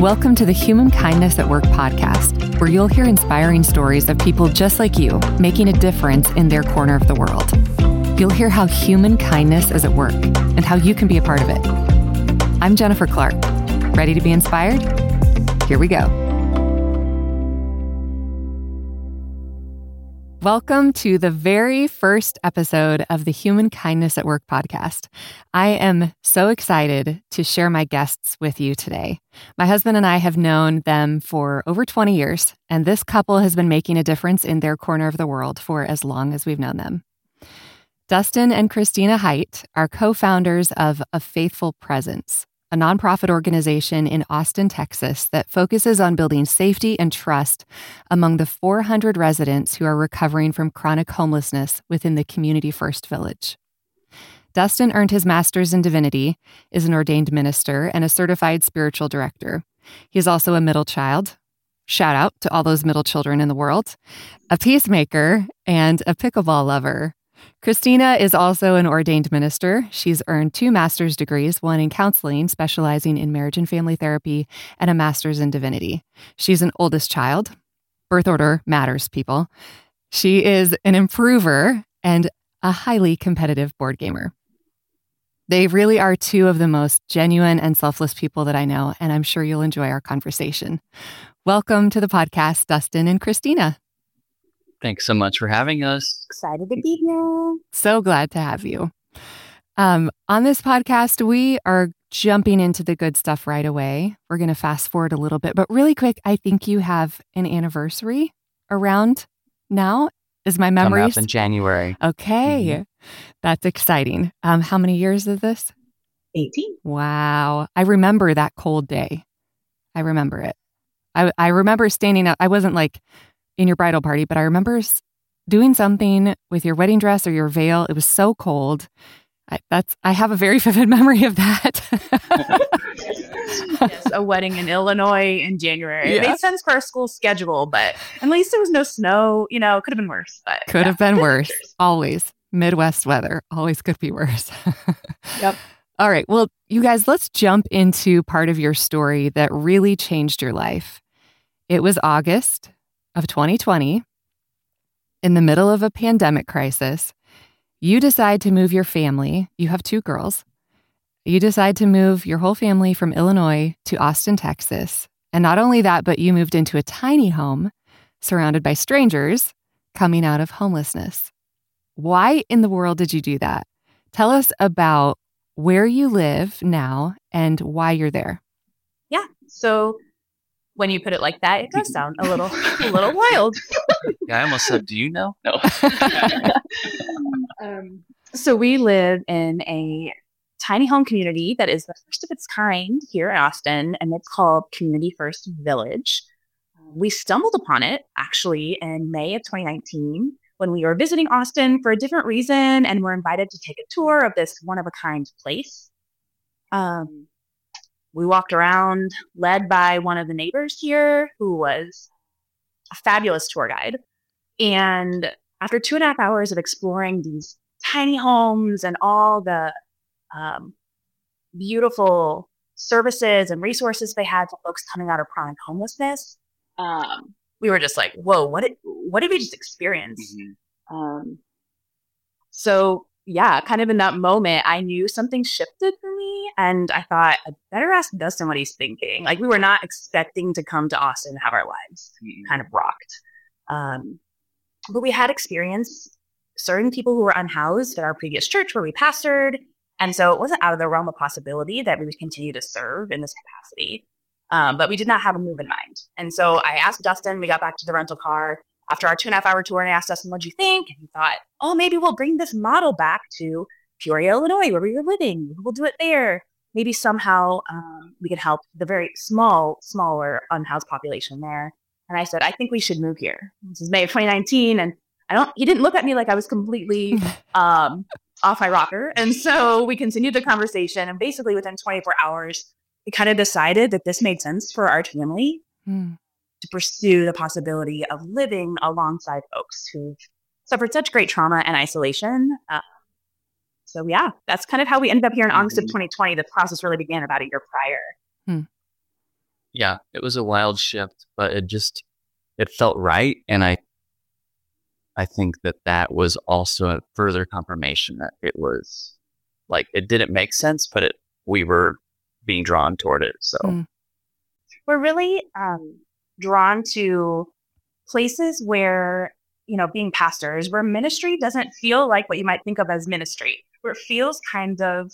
Welcome to the Human Kindness at Work podcast, where you'll hear inspiring stories of people just like you making a difference in their corner of the world. You'll hear how human kindness is at work and how you can be a part of it. I'm Jennifer Clark. Ready to be inspired? Here we go. Welcome to the very first episode of the Human Kindness at Work podcast. I am so excited to share my guests with you today. My husband and I have known them for over 20 years, and this couple has been making a difference in their corner of the world for as long as we've known them. Dustin and Christina Hite are co-founders of A Faithful Presence, a nonprofit organization in Austin, Texas that focuses on building safety and trust among the 400 residents who are recovering from chronic homelessness within the Community First Village. Dustin earned his master's in divinity, is an ordained minister, and a certified spiritual director. He is also a middle child. Shout out to all those middle children in the world, a peacemaker, and a pickleball lover. Christina is also an ordained minister. She's earned 2 master's degrees, one in counseling, specializing in marriage and family therapy, and a master's in divinity. She's an oldest child. Birth order matters, people. She is an improver and a highly competitive board gamer. They really are 2 of the most genuine and selfless people that I know, and I'm sure you'll enjoy our conversation. Welcome to the podcast, Dustin and Christina. Thanks so much for having us. Excited to be here. So glad to have you. On this podcast, we are jumping into the good stuff right away. We're going to fast forward a little bit, but really quick, I think you have an anniversary around now. Is my memory coming up in January? Okay, That's exciting. How many years is this? 18. Wow. I remember that cold day. I remember it. I remember standing up. I wasn't like in your bridal party, but I remember doing something with your wedding dress or your veil. It was so cold. I have a very vivid memory of that. Yes, a wedding in Illinois in January. It made sense for our school schedule, but at least there was no snow. You know, it could have been worse. But could have been worse. Always. Midwest weather. Always could be worse. Yep. All right. Well, you guys, let's jump into part of your story that really changed your life. It was August of 2020, in the middle of a pandemic crisis. You decide to move your family. You have 2 girls. You decide to move your whole family from Illinois to Austin, Texas. And not only that, but you moved into a tiny home surrounded by strangers coming out of homelessness. Why in the world did you do that? Tell us about where you live now and why you're there. Yeah. So when you put it like that, it does sound a little wild. Yeah, I almost said, do you know? No. So we live in a tiny home community that is the first of its kind here in Austin, and it's called Community First Village. We stumbled upon it actually in May of 2019 when we were visiting Austin for a different reason and were invited to take a tour of this one-of-a-kind place. We walked around, led by one of the neighbors here, who was a fabulous tour guide. And after 2.5 hours of exploring these tiny homes and all the beautiful services and resources they had for folks coming out of chronic homelessness, we were just like, whoa, what did we just experience? So yeah, kind of in that moment, I knew something shifted for me, and I thought, I better ask Dustin what he's thinking. Like, we were not expecting to come to Austin and have our lives kind of rocked. But we had experience serving people who were unhoused at our previous church where we pastored, and so it wasn't out of the realm of possibility that we would continue to serve in this capacity. But we did not have a move in mind. And so I asked Dustin, we got back to the rental car after our 2.5 hour tour, and I asked Dustin, what'd you think? And he thought, oh, maybe we'll bring this model back to Peoria, Illinois, where we were living. We'll do it there. Maybe somehow we could help the very smaller unhoused population there. And I said, I think we should move here. This is May of 2019. And he didn't look at me like I was completely off my rocker. And so we continued the conversation. And basically within 24 hours, we kind of decided that this made sense for our family to pursue the possibility of living alongside folks who've suffered such great trauma and isolation. So yeah, that's kind of how we ended up here in August of 2020. The process really began about a year prior. Yeah, it was a wild shift, but it felt right. And I think that was also a further confirmation that it was like, it didn't make sense, but we were being drawn toward it. So we're really drawn to places where, being pastors, where ministry doesn't feel like what you might think of as ministry, where it feels kind of,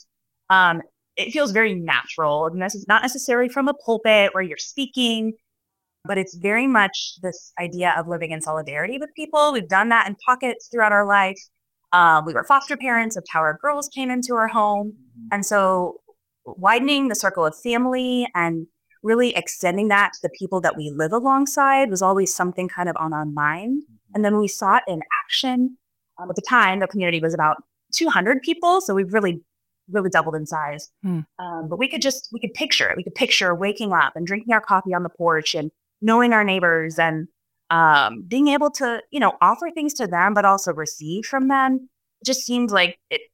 it feels very natural. And this is not necessarily from a pulpit where you're speaking, but it's very much this idea of living in solidarity with people. We've done that in pockets throughout our life. We were foster parents of how our girls came into our home. And so widening the circle of family and really extending that to the people that we live alongside was always something kind of on our mind. And then we saw it in action. At the time, the community was about 200 people. So we've really doubled in size. But we could picture it. We could picture waking up and drinking our coffee on the porch and knowing our neighbors and being able to, offer things to them, but also receive from them. It just seemed like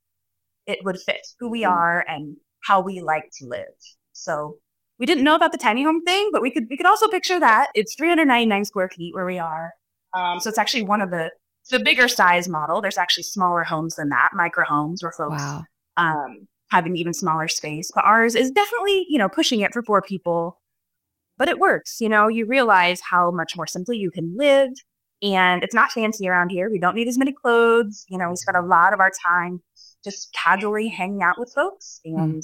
it would fit who we are and how we like to live. So we didn't know about the tiny home thing, but we could also picture that. It's 399 square feet where we are. So it's actually one of the bigger size model. There's actually smaller homes than that, micro homes where folks have an even smaller space. But ours is definitely, pushing it for 4 people. But it works. You realize how much more simply you can live. And it's not fancy around here. We don't need as many clothes. We spend a lot of our time just casually hanging out with folks. And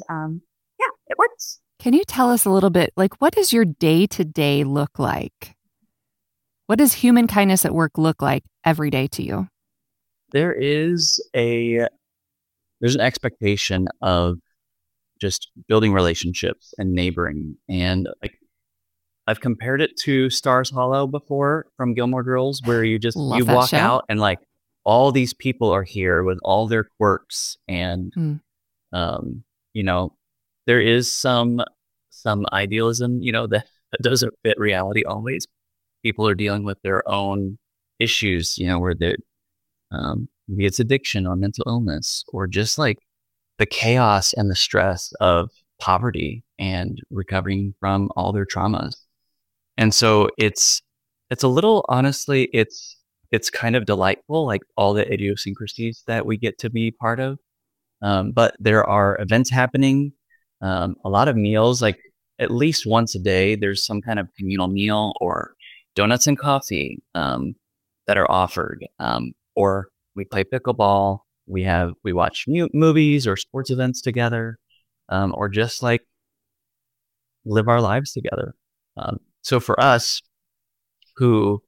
it works. Can you tell us a little bit, what does your day-to-day look like? What does Human Kindness at Work look like every day to you? There's an expectation of just building relationships and neighboring. And I've compared it to Stars Hollow before from Gilmore Girls, where you walk out and all these people are here with all their quirks. And, there is some idealism, that doesn't fit reality always. People are dealing with their own issues, where maybe it's addiction or mental illness, or just the chaos and the stress of poverty and recovering from all their traumas. And so it's a little, honestly, it's kind of delightful, all the idiosyncrasies that we get to be part of. But there are events happening, a lot of meals, at least once a day, there's some kind of communal meal or donuts and coffee that are offered. Or we play pickleball. We watch movies or sports events together, or just live our lives together. So for us who,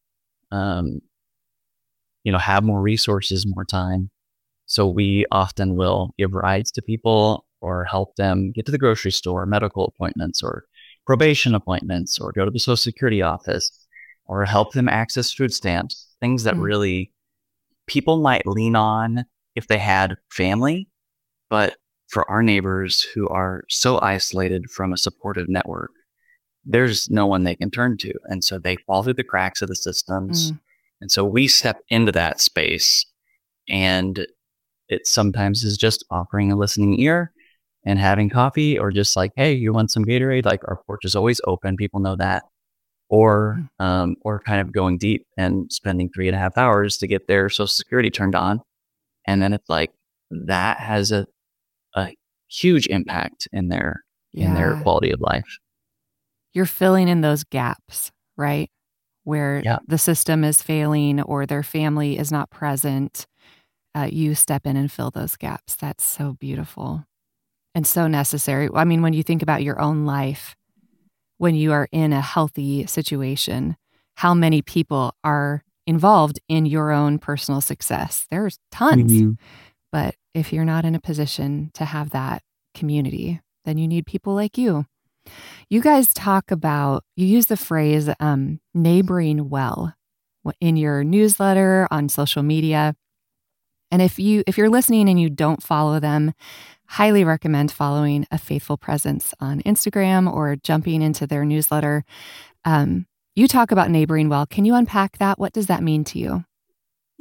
have more resources, more time, so we often will give rides to people or help them get to the grocery store, medical appointments or probation appointments, or go to the Social Security office, or help them access food stamps, things that really people might lean on if they had family. But for our neighbors who are so isolated from a supportive network, there's no one they can turn to. And so they fall through the cracks of the systems. And so we step into that space, and it sometimes is just offering a listening ear and having coffee, or just hey, you want some Gatorade? Our porch is always open. People know that. Or kind of going deep and spending 3.5 hours to get their Social Security turned on. And then it's that has a huge impact in their quality of life. You're filling in those gaps, right? Where the system is failing or their family is not present. You step in and fill those gaps. That's so beautiful and so necessary. I mean, when you think about your own life, when you are in a healthy situation, how many people are involved in your own personal success? There's tons. But if you're not in a position to have that community, then you need people like you. You guys you use the phrase neighboring well in your newsletter, on social media. And if you're listening and you don't follow them, highly recommend following A Faithful Presence on Instagram or jumping into their newsletter. You talk about neighboring well. Can you unpack that? What does that mean to you?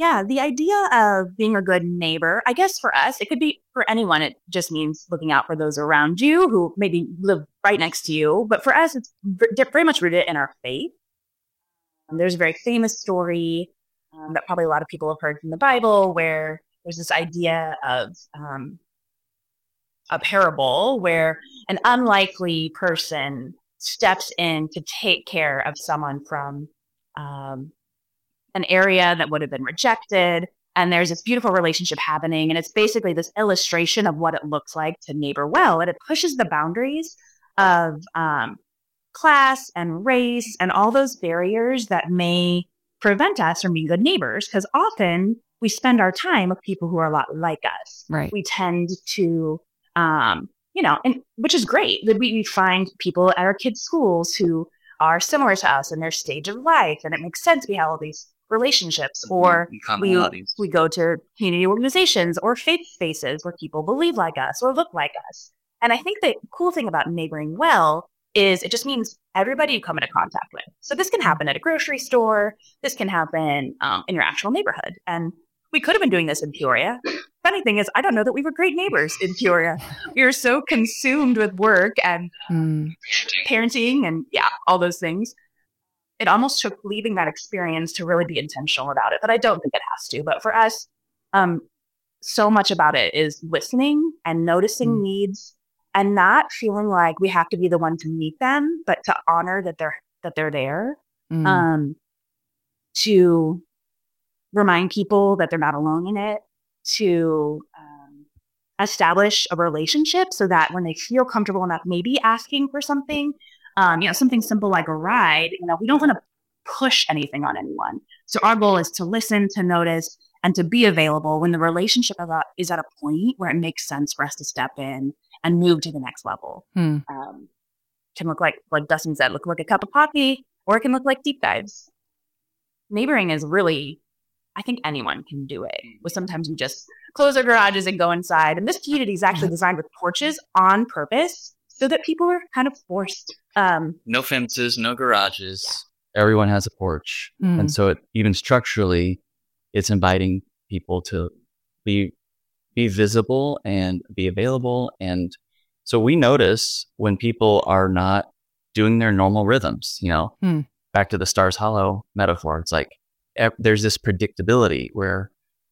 Yeah, the idea of being a good neighbor, I guess for us, it could be for anyone. It just means looking out for those around you who maybe live right next to you. But for us, it's very much rooted in our faith. There's a very famous story that probably a lot of people have heard from the Bible where there's this idea of a parable where an unlikely person steps in to take care of someone from an area that would have been rejected. And there's this beautiful relationship happening. And it's basically this illustration of what it looks like to neighbor well. And it pushes the boundaries of class and race and all those barriers that may prevent us from being good neighbors. Because often we spend our time with people who are a lot like us. Right. We tend to, and which is great that we find people at our kids' schools who are similar to us in their stage of life. And it makes sense we have all these relationships, or we go to community organizations or faith spaces where people believe like us or look like us. And I think the cool thing about neighboring well is it just means everybody you come into contact with. So this can happen at a grocery store. This can happen in your actual neighborhood. And we could have been doing this in Peoria. Funny thing is, I don't know that we were great neighbors in Peoria. We were so consumed with work and parenting and all those things. It almost took leaving that experience to really be intentional about it, but I don't think it has to. But for us, so much about it is listening and noticing needs and not feeling like we have to be the one to meet them, but to honor that they're there, to remind people that they're not alone in it, to establish a relationship so that when they feel comfortable enough, maybe asking for something, something simple like a ride, we don't want to push anything on anyone. So our goal is to listen, to notice, and to be available when the relationship is at a point where it makes sense for us to step in and move to the next level. Can look like Dustin said, look like a cup of coffee, or it can look like deep dives. Neighboring is really, I think anyone can do it. But sometimes we just close our garages and go inside. And this community is actually designed with porches on purpose so that people are kind of forced. No fences, no garages. Everyone has a porch. And so even structurally, it's inviting people to be visible and be available. And so we notice when people are not doing their normal rhythms, back to the Stars Hollow metaphor, it's like there's this predictability where,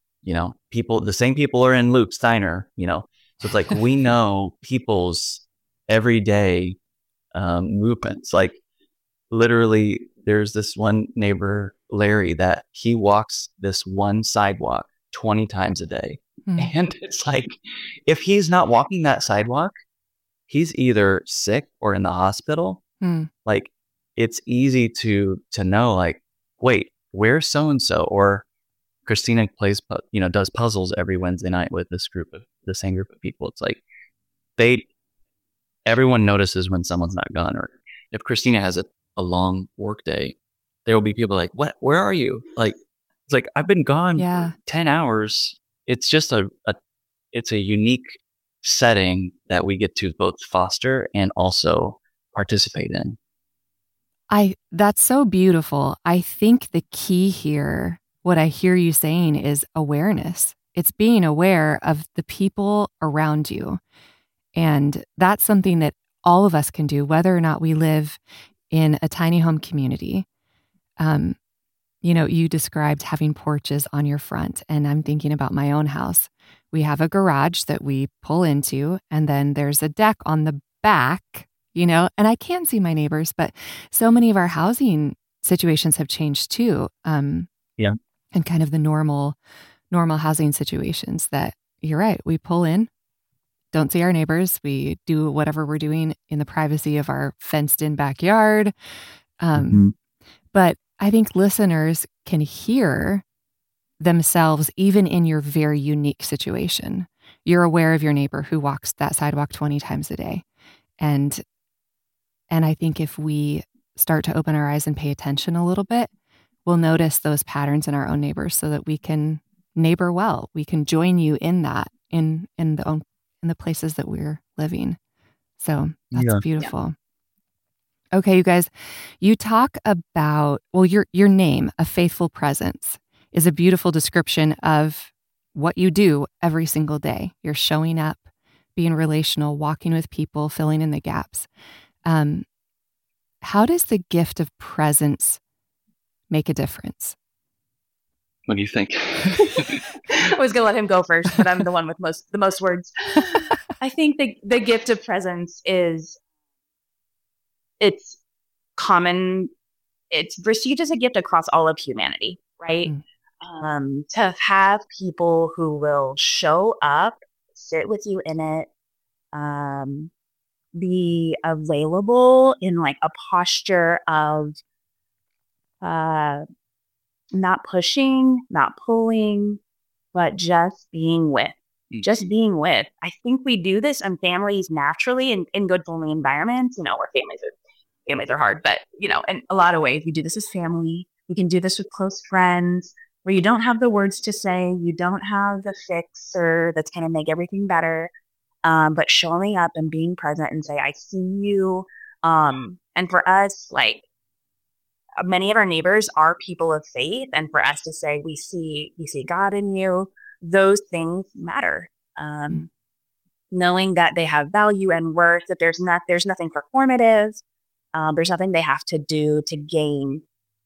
the same people are in Luke's diner, so it's like we know people's everyday movements. Like literally there's this one neighbor, Larry, that he walks this one sidewalk 20 times a day. And it's like, if he's not walking that sidewalk, he's either sick or in the hospital. Like it's easy to know, like, wait, where's so-and-so? Or Christina does puzzles every Wednesday night with the same group of people. It's like everyone notices when someone's not gone. Or if Christina has a long work day, there will be people like, what, where are you? Like, it's like, I've been gone 10 hours. It's just it's a unique setting that we get to both foster and also participate in. That's so beautiful. I think the key here, what I hear you saying, is awareness. It's being aware of the people around you. And that's something that all of us can do, whether or not we live in a tiny home community. You described having porches on your front, and I'm thinking about my own house. We have a garage that we pull into, and then there's a deck on the back, and I can see my neighbors, but so many of our housing situations have changed too. And kind of the normal housing situations that you're right. We pull in, don't see our neighbors. We do whatever we're doing in the privacy of our fenced in backyard. But I think listeners can hear themselves even in your very unique situation. You're aware of your neighbor who walks that sidewalk 20 times a day. And I think if we start to open our eyes and pay attention a little bit, we'll notice those patterns in our own neighbors so that we can neighbor well. We can join you in that, in the places that we're living. So that's beautiful. Okay, you guys, you talk about, your name, A Faithful Presence. is a beautiful description of what you do every single day. You're showing up, being relational, walking with people, filling in the gaps. How does the gift of presence make a difference? What do you think? I was going to let him go first, but I'm the one with the most words. I think the gift of presence it's common. It's received as a gift across all of humanity, right? To have people who will show up, sit with you in it, be available in like a posture of not pushing, not pulling, but just being with. Just being with. I think we do this in families naturally in good family environments, where families are hard, but in a lot of ways we do this as family. We can do this with close friends where you don't have the words to say, you don't have the fix or that's going to make everything better. But showing up and being present and say, I see you. And for us, like many of our neighbors are people of faith. And for us to say, we see God in you, those things matter. Knowing that they have value and worth, that there's nothing performative. There's nothing they have to do to gain,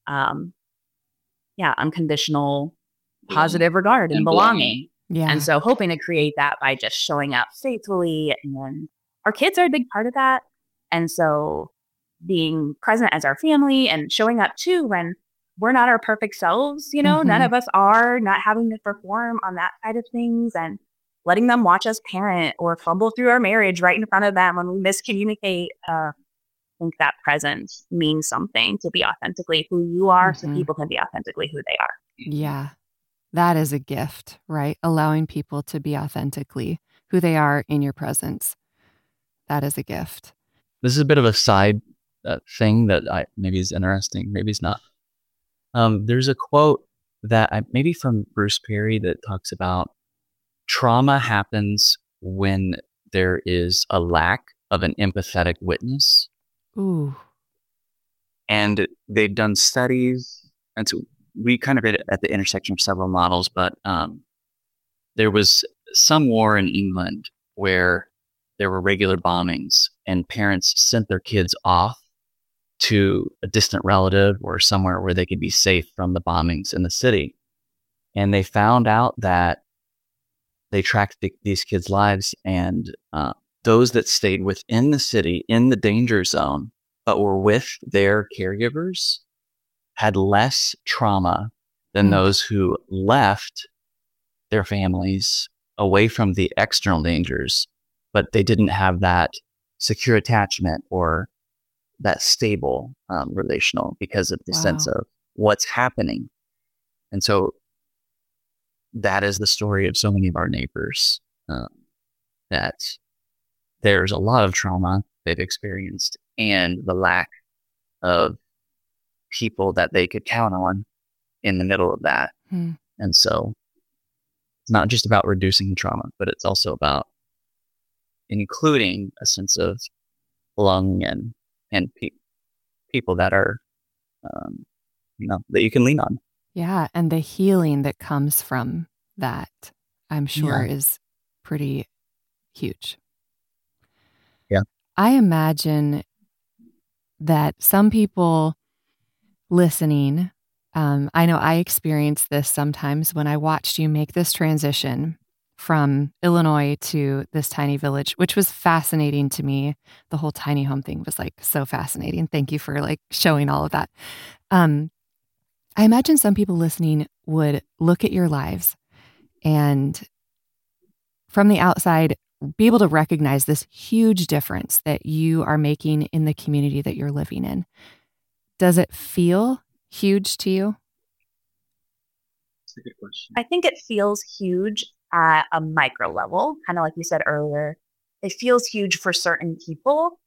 unconditional positive regard and belonging. Yeah. And so hoping to create that by just showing up faithfully. And our kids are a big part of that. And so being present as our family and showing up too when we're not our perfect selves, none of us are, not having to perform on that side of things, and letting them watch us parent or fumble through our marriage right in front of them when we miscommunicate. I think that presence means something, to be authentically who you are so people can be authentically who they are. Yeah. That is a gift, right? Allowing people to be authentically who they are in your presence. That is a gift. This is a bit of a side thing that maybe is interesting, maybe it's not. There's a quote that maybe from Bruce Perry that talks about trauma happens when there is a lack of an empathetic witness. Ooh. And they've done studies, and so we kind of read it at the intersection of several models, but there was some war in England where there were regular bombings and parents sent their kids off to a distant relative or somewhere where they could be safe from the bombings in the city. And they found out that they tracked these kids' lives, and those that stayed within the city in the danger zone but were with their caregivers had less trauma than those who left their families away from the external dangers, but they didn't have that secure attachment or that stable relational because of the sense of what's happening. And so that is the story of so many of our neighbors, that there's a lot of trauma they've experienced and the lack of people that they could count on in the middle of that. And so it's not just about reducing the trauma, but it's also about including a sense of belonging and people that are, that you can lean on. Yeah. And the healing that comes from that, I'm sure, is pretty huge. Yeah. I imagine that some people listening, I know I experienced this sometimes when I watched you make this transition from Illinois to this tiny village, which was fascinating to me. The whole tiny home thing was like so fascinating. Thank you for like showing all of that. I imagine some people listening would look at your lives and from the outside be able to recognize this huge difference that you are making in the community that you're living in. Does it feel huge to you? That's a good question. I think it feels huge at a micro level, kind of like you said earlier. It feels huge for certain people,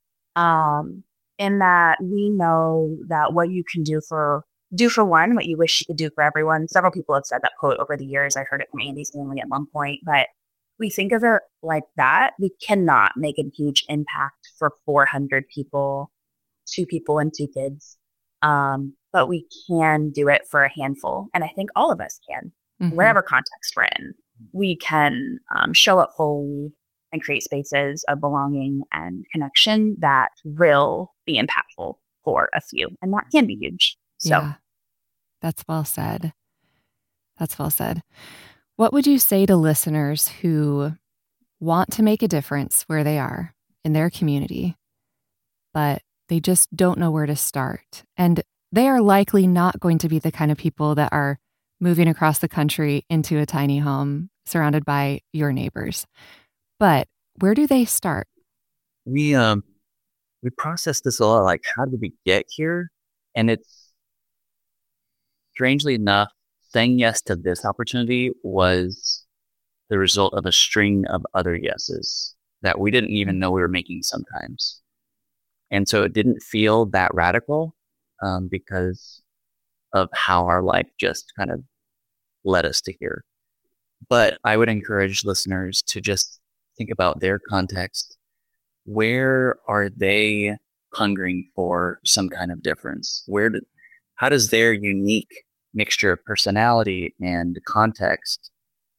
in that we know that what you can do for one, what you wish you could do for everyone. Several people have said that quote over the years. I heard it from Andy's family at one point, but we think of it like that. We cannot make a huge impact for 400 people, 2 people and 2 kids. but we can do it for a handful. And I think all of us can, wherever context we're in. We can show up whole and create spaces of belonging and connection that will be impactful for a few. And that can be huge. So yeah, that's well said. That's well said. What would you say to listeners who want to make a difference where they are in their community, but they just don't know where to start? And they are likely not going to be the kind of people that are moving across the country into a tiny home surrounded by your neighbors. But where do they start? We process this a lot, like, how did we get here? And it's, strangely enough, saying yes to this opportunity was the result of a string of other yeses that we didn't even know we were making sometimes. And so it didn't feel that radical because of how our life just kind of led us to here. But I would encourage listeners to just think about their context. Where are they hungering for some kind of difference? How does their unique mixture of personality and context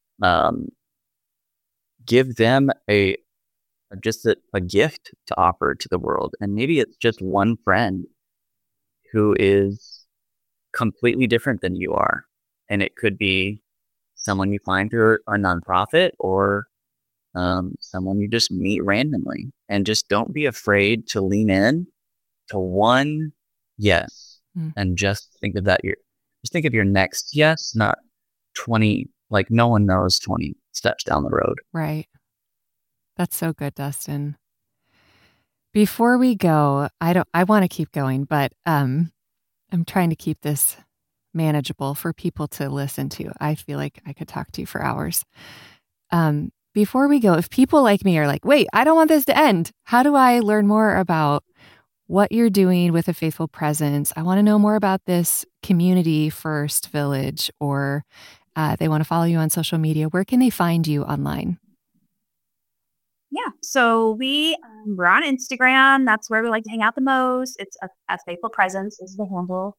give them a gift to offer to the world? And maybe it's just one friend who is completely different than you are. And it could be someone you find through a nonprofit or someone you just meet randomly. And just don't be afraid to lean in to one yes. And just think of that. Just think of your next yes, not 20, like no one knows 20 steps down the road. Right. That's so good, Dustin. Before we go, I want to keep going, but I'm trying to keep this manageable for people to listen to. I feel like I could talk to you for hours. Before we go, if people like me are like, wait, I don't want this to end, how do I learn more about what you're doing with A Faithful Presence? I want to know more about this Community First Village, or they want to follow you on social media. Where can they find you online? Yeah, so we're on Instagram. That's where we like to hang out the most. It's A Faithful Presence is the handle.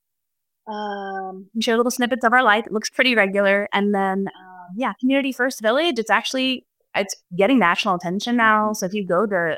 We share little snippets of our life. It looks pretty regular. And then, Community First Village. It's getting national attention now. So if you go to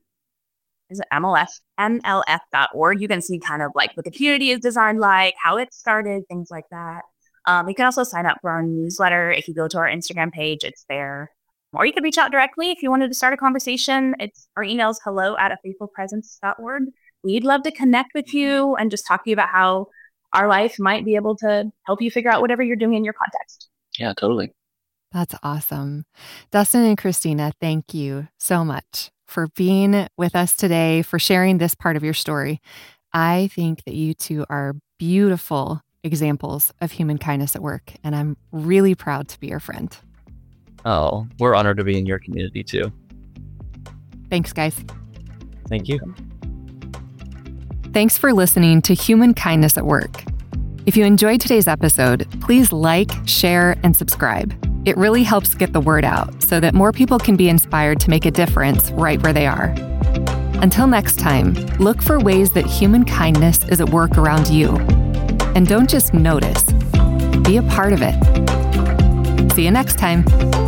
MLF.org, you can see kind of like what the community is designed like, how it started, things like that. You can also sign up for our newsletter. If you go to our Instagram page, it's there. Or you could reach out directly if you wanted to start a conversation. Our email is hello@afaithfulpresence.org. We'd love to connect with you and just talk to you about how our life might be able to help you figure out whatever you're doing in your context. Yeah, totally. That's awesome. Dustin and Christina, thank you so much for being with us today, for sharing this part of your story. I think that you two are beautiful examples of human kindness at work, and I'm really proud to be your friend. Oh, we're honored to be in your community too. Thanks, guys. Thank you. Thanks for listening to Human Kindness at Work. If you enjoyed today's episode, please like, share, and subscribe. It really helps get the word out so that more people can be inspired to make a difference right where they are. Until next time, look for ways that human kindness is at work around you. And don't just notice, be a part of it. See you next time.